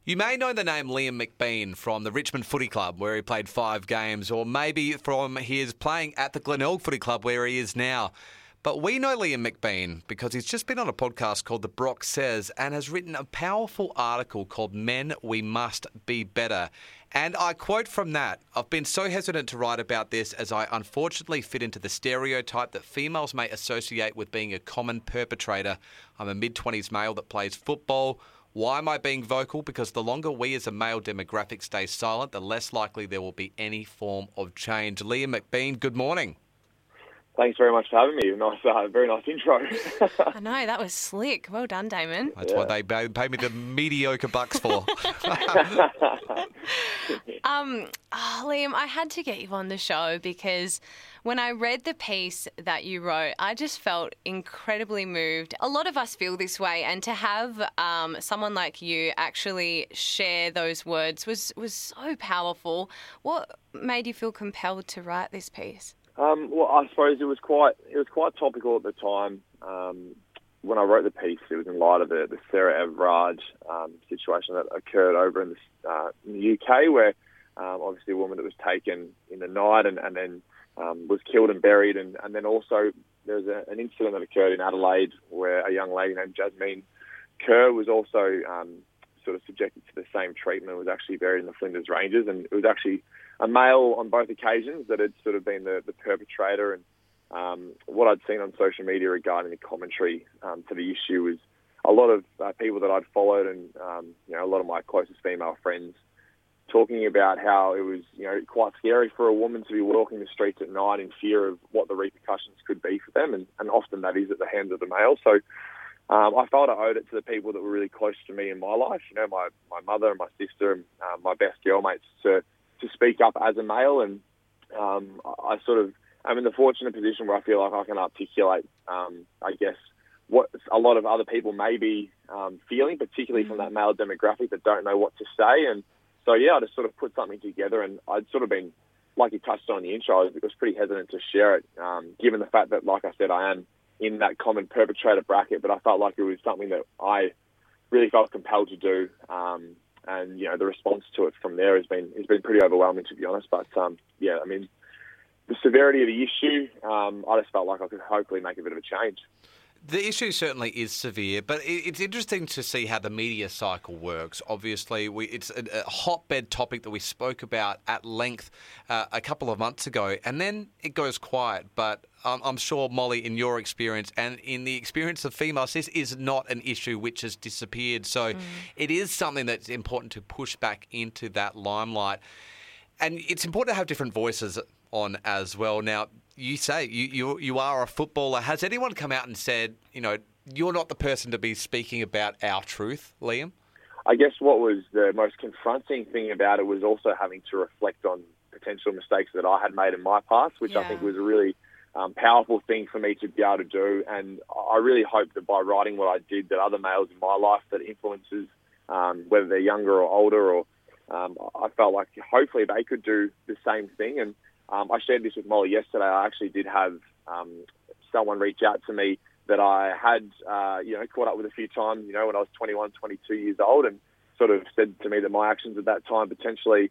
You may know the name Liam McBean from the Richmond Footy Club, where he played 5 games, or maybe from his playing at the Glenelg Footy Club, where he is now. But we know Liam McBean because he's just been on a podcast called The Brock Says and has written a powerful article called Men, We Must Be Better. And I quote from that, I've been so hesitant to write about this as I unfortunately fit into the stereotype that females may associate with being a common perpetrator. I'm a mid-20s male that plays football. Why am I being vocal? Because the longer we as a male demographic stay silent, the less likely there will be any form of change. Liam McBean, good morning. Thanks very much for having me. Very nice intro. I know, that was slick. Well done, Damon. That's what they pay me the mediocre bucks for. Liam, I had to get you on the show because when I read the piece that you wrote, I just felt incredibly moved. A lot of us feel this way, and to have someone like you actually share those words was so powerful. What made you feel compelled to write this piece? Well, I suppose it was quite topical at the time. When I wrote the piece, it was in light of the Sarah Everard situation that occurred over in the UK, where obviously a woman that was taken in the night and then was killed and buried, and then also there was an incident that occurred in Adelaide where a young lady named Jasmine Kerr was also sort of subjected to the same treatment, was actually buried in the Flinders Ranges, and it was actually a male on both occasions that had sort of been the perpetrator. And what I'd seen on social media regarding the commentary to the issue was a lot of people that I'd followed and a lot of my closest female friends talking about how it was quite scary for a woman to be walking the streets at night in fear of what the repercussions could be for them, and often that is at the hands of the male. So I felt I owed it to the people that were really close to me in my life, my mother and my sister and my best girlmates to speak up as a male. And I sort of am in the fortunate position where I feel like I can articulate, I guess, what a lot of other people may be feeling, particularly from that male demographic that don't know what to say. And so, I just sort of put something together, and I'd sort of been, like you touched on in the intro, I was pretty hesitant to share it, given the fact that, like I said, I am in that common perpetrator bracket, but I felt like it was something that I really felt compelled to do. And the response to it from there has been pretty overwhelming, to be honest. But the severity of the issue, I just felt like I could hopefully make a bit of a change. The issue certainly is severe, but it's interesting to see how the media cycle works. Obviously, it's a hotbed topic that we spoke about at length a couple of months ago, and then it goes quiet. But I'm sure, Molly, in your experience and in the experience of females, this is not an issue which has disappeared. So it is something that's important to push back into that limelight. And it's important to have different voices on as well. Now, you say you are a footballer. Has anyone come out and said, you're not the person to be speaking about our truth, Liam? I guess what was the most confronting thing about it was also having to reflect on potential mistakes that I had made in my past, which I think was a really powerful thing for me to be able to do. And I really hope that by writing what I did, that other males in my life that influences, whether they're younger or older, or I felt like hopefully they could do the same thing. And I shared this with Molly yesterday. I actually did have someone reach out to me that I had, caught up with a few times, when I was 21, 22 years old, and sort of said to me that my actions at that time potentially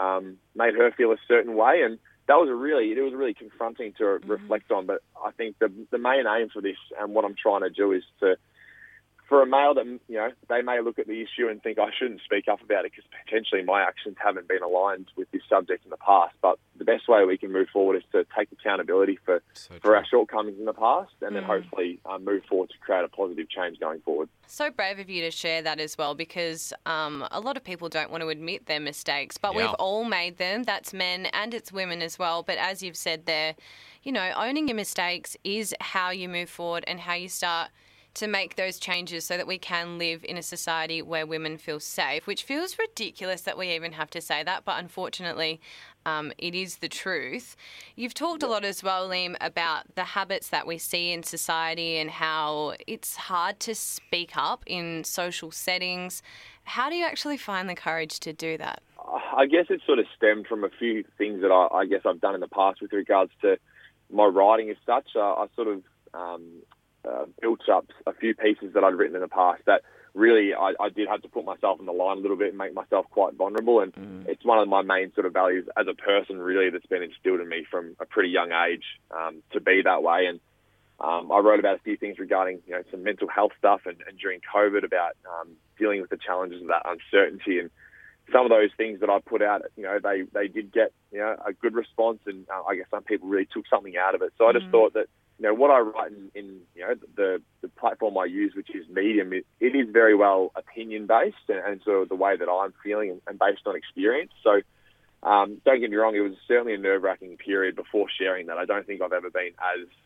made her feel a certain way. And it was really confronting to reflect on. But I think the main aim for this and what I'm trying to do is for a male that, they may look at the issue and think I shouldn't speak up about it because potentially my actions haven't been aligned with this subject in the past. But the best way we can move forward is to take accountability for our shortcomings in the past, and then hopefully move forward to create a positive change going forward. So brave of you to share that as well, because a lot of people don't want to admit their mistakes, but we've all made them. That's men and it's women as well. But as you've said there, owning your mistakes is how you move forward and how you start to make those changes so that we can live in a society where women feel safe, which feels ridiculous that we even have to say that, but unfortunately it is the truth. You've talked a lot as well, Liam, about the habits that we see in society and how it's hard to speak up in social settings. How do you actually find the courage to do that? I guess it sort of stemmed from a few things that I guess I've done in the past with regards to my writing as such. I sort of built up a few pieces that I'd written in the past that really I did have to put myself on the line a little bit and make myself quite vulnerable. And it's one of my main sort of values as a person, really, that's been instilled in me from a pretty young age, to be that way. And I wrote about a few things regarding, some mental health stuff and during COVID about dealing with the challenges of that uncertainty. And some of those things that I put out, they did get, a good response, and I guess some people really took something out of it. So I just thought that, what I write in the platform I use, which is Medium, it is very well opinion-based and sort of the way that I'm feeling and based on experience. So don't get me wrong, it was certainly a nerve-wracking period before sharing that. I don't think I've ever been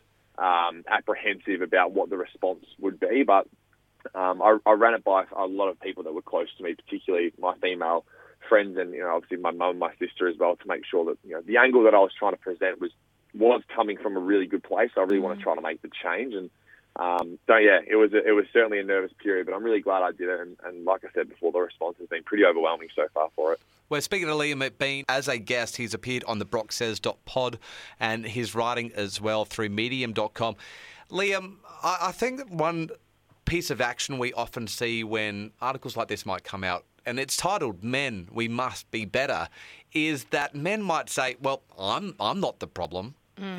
as apprehensive about what the response would be, but I ran it by a lot of people that were close to me, particularly my female friends and, obviously my mum and my sister as well, to make sure that, the angle that I was trying to present was coming from a really good place. I really want to try to make the change. And it was certainly a nervous period, but I'm really glad I did it. And like I said before, the response has been pretty overwhelming so far for it. Well, speaking of Liam McBean, as a guest, he's appeared on the brocksays.pod and his writing as well through medium.com. Liam, I think that one piece of action we often see when articles like this might come out, and it's titled "Men, We Must Be Better," is that men might say, well, I'm not the problem.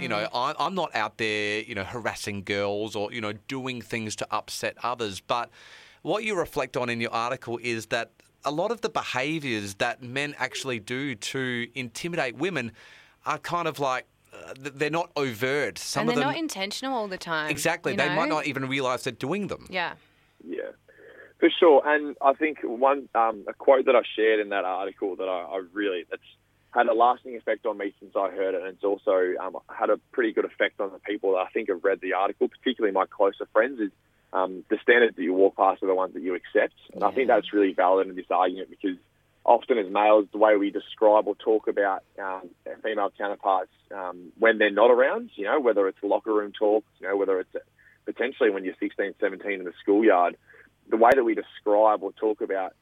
I'm not out there, harassing girls or, doing things to upset others. But what you reflect on in your article is that a lot of the behaviours that men actually do to intimidate women are kind of like, they're not overt. And they're not intentional all the time. Exactly. They might not even realise they're doing them. Yeah. Yeah, for sure. And I think one a quote that I shared in that article that I really, that's had a lasting effect on me since I heard it, and it's also had a pretty good effect on the people that I think have read the article, particularly my closer friends, is the standards that you walk past are the ones that you accept. And I think that's really valid in this argument, because often as males, the way we describe or talk about female counterparts when they're not around, whether it's locker room talk, whether it's potentially when you're 16, 17 in the schoolyard, the way that we describe or talk about,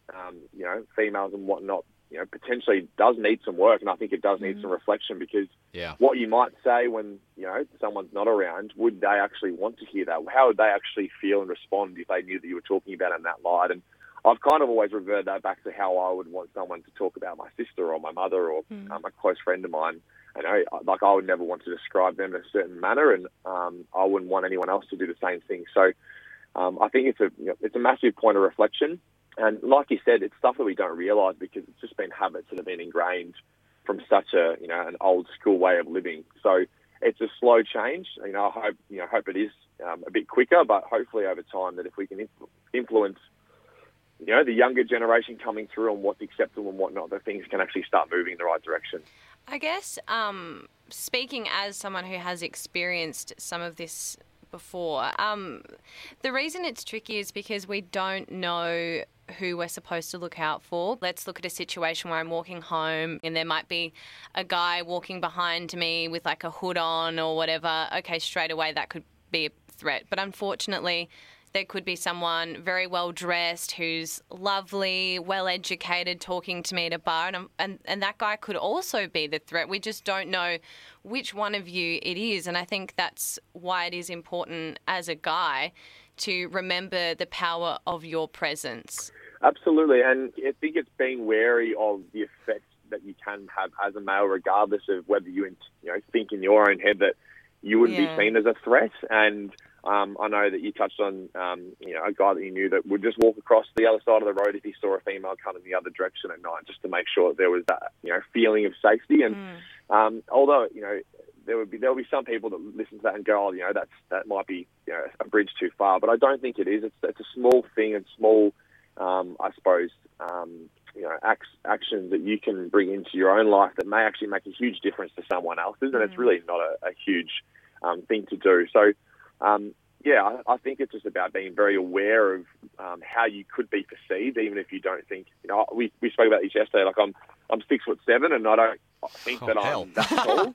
females and whatnot, potentially does need some work. And I think it does need some reflection, because what you might say when, someone's not around, would they actually want to hear that? How would they actually feel and respond if they knew that you were talking about it in that light? And I've kind of always reverted that back to how I would want someone to talk about my sister or my mother or a close friend of mine. I would never want to describe them in a certain manner, and I wouldn't want anyone else to do the same thing. So I think it's a massive point of reflection. And like you said, it's stuff that we don't realise, because it's just been habits that have been ingrained from such an old school way of living. So it's a slow change. I hope it is a bit quicker, but hopefully over time that if we can influence the younger generation coming through on what's acceptable and whatnot, that things can actually start moving in the right direction. I guess speaking as someone who has experienced some of this before, the reason it's tricky is because we don't know who we're supposed to look out for. Let's look at a situation where I'm walking home and there might be a guy walking behind me with like a hood on or whatever. Okay, straight away that could be a threat. But unfortunately, there could be someone very well dressed who's lovely, well educated, talking to me at a bar, and that guy could also be the threat. We just don't know which one of you it is, and I think that's why it is important as a guy to remember the power of your presence. Absolutely, and I think it's being wary of the effects that you can have as a male, regardless of whether you think in your own head that you wouldn't be seen as a threat. And I know that you touched on, a guy that you knew that would just walk across the other side of the road if he saw a female coming the other direction at night, just to make sure that there was that, feeling of safety. And although, there'll be some people that listen to that and go, oh, that might be, a bridge too far. But I don't think it is. It's a small thing and small, I suppose, actions that you can bring into your own life that may actually make a huge difference to someone else's. And it's really not a huge thing to do. So, I think it's just about being very aware of how you could be perceived, even if you don't think. We spoke about this yesterday. Like I'm 6'7", and I don't think that I'm that tall.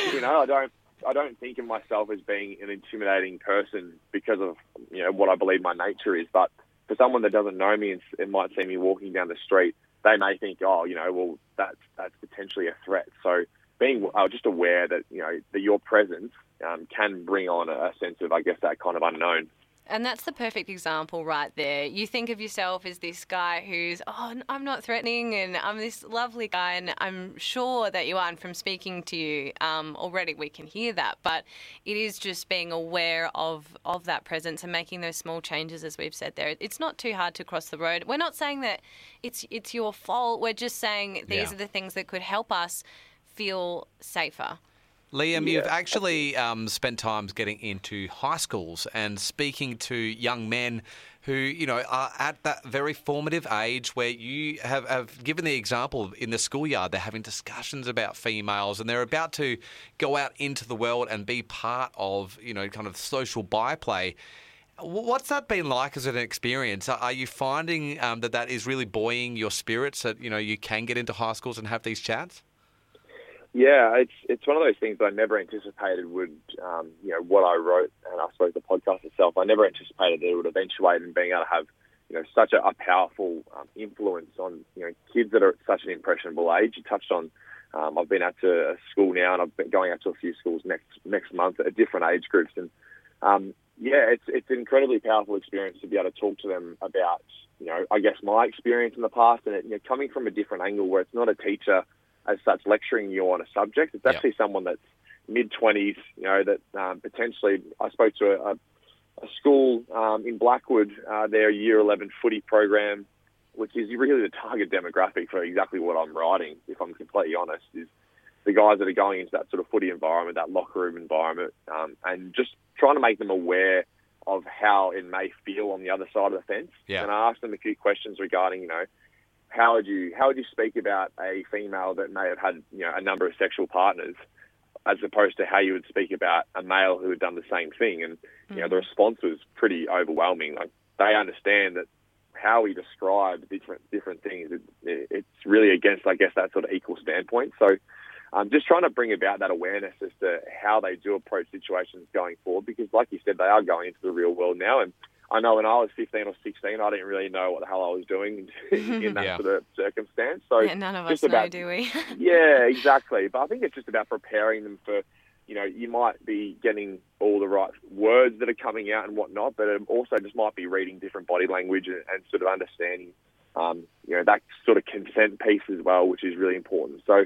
I don't think of myself as being an intimidating person because of what I believe my nature is. But for someone that doesn't know me and might see me walking down the street, they may think, that's potentially a threat. So being just aware that that your presence can bring on a sense of, I guess, that kind of unknown. And that's the perfect example right there. You think of yourself as this guy who's, I'm not threatening and I'm this lovely guy, and I'm sure that you are. And from speaking to you already, we can hear that. But it is just being aware of that presence and making those small changes, as we've said there. It's not too hard to cross the road. We're not saying that it's your fault. We're just saying these are the things that could help us feel safer. Liam, you've actually spent time getting into high schools and speaking to young men who, are at that very formative age where you have given the example in the schoolyard. They're having discussions about females and they're about to go out into the world and be part of, kind of social byplay. What's that been like as an experience? Are you finding that is really buoying your spirits, that, you can get into high schools and have these chats? Yeah, it's one of those things that I never anticipated would, what I wrote, and I suppose the podcast itself, I never anticipated that it would eventuate in being able to have, such a powerful influence on, kids that are at such an impressionable age. You touched on, I've been out to a school now, and I've been going out to a few schools next month at different age groups, and it's an incredibly powerful experience to be able to talk to them about, I guess my experience in the past, and coming from a different angle where it's not a teacher as such lecturing you on a subject. It's actually someone that's mid-20s, that potentially, I spoke to a school in Blackwood, their Year 11 footy program, which is really the target demographic for exactly what I'm writing, if I'm completely honest, is the guys that are going into that sort of footy environment, that locker room environment, and just trying to make them aware of how it may feel on the other side of the fence. Yeah. And I asked them a few questions regarding, how would you speak about a female that may have had a number of sexual partners, as opposed to how you would speak about a male who had done the same thing? And the response was pretty overwhelming. Like, they understand that how we describe different things, it's really against, I guess, that sort of equal standpoint. So I'm just trying to bring about that awareness as to how they do approach situations going forward, because like you said, they are going into the real world now. And I know when I was 15 or 16, I didn't really know what the hell I was doing in that sort of circumstance. So none of us know, do we? Yeah, exactly. But I think it's just about preparing them for, you might be getting all the right words that are coming out and whatnot, but it also just might be reading different body language and sort of understanding, that sort of consent piece as well, which is really important. So,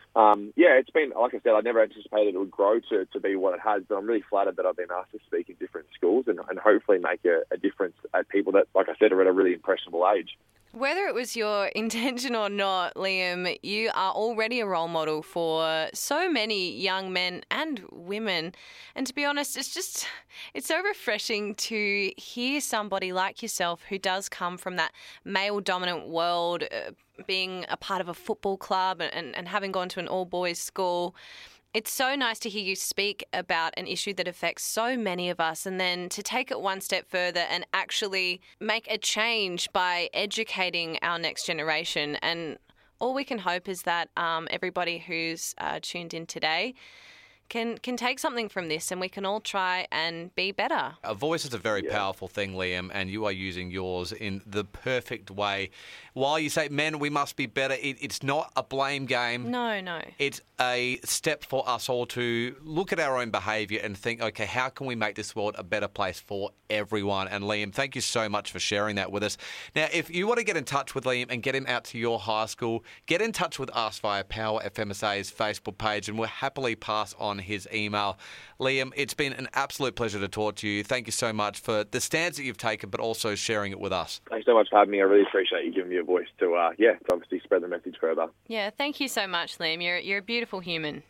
it's been, like I said, I never anticipated it would grow to be what it has, but I'm really flattered that I've been asked to speak in different schools and hopefully make a difference at people that, like I said, are at a really impressionable age. Whether it was your intention or not, Liam, you are already a role model for so many young men and women. And to be honest, it's so refreshing to hear somebody like yourself who does come from that male-dominant world, being a part of a football club and having gone to an all-boys school. It's so nice to hear you speak about an issue that affects so many of us, and then to take it one step further and actually make a change by educating our next generation. And all we can hope is that everybody who's tuned in today can take something from this, and we can all try and be better. A voice is a very powerful thing, Liam, and you are using yours in the perfect way. While you say, men, we must be better, it's not a blame game. No. It's a step for us all to look at our own behaviour and think, okay, how can we make this world a better place for everyone? And Liam, thank you so much for sharing that with us. Now, if you want to get in touch with Liam and get him out to your high school, get in touch with us via Power FMSA's Facebook page, and we'll happily pass on his email. Liam, it's been an absolute pleasure to talk to you. Thank you so much for the stance that you've taken, but also sharing it with us. Thanks so much for having me. I really appreciate you giving me a voice to obviously spread the message further. Yeah, thank you so much, Liam. You're a beautiful human.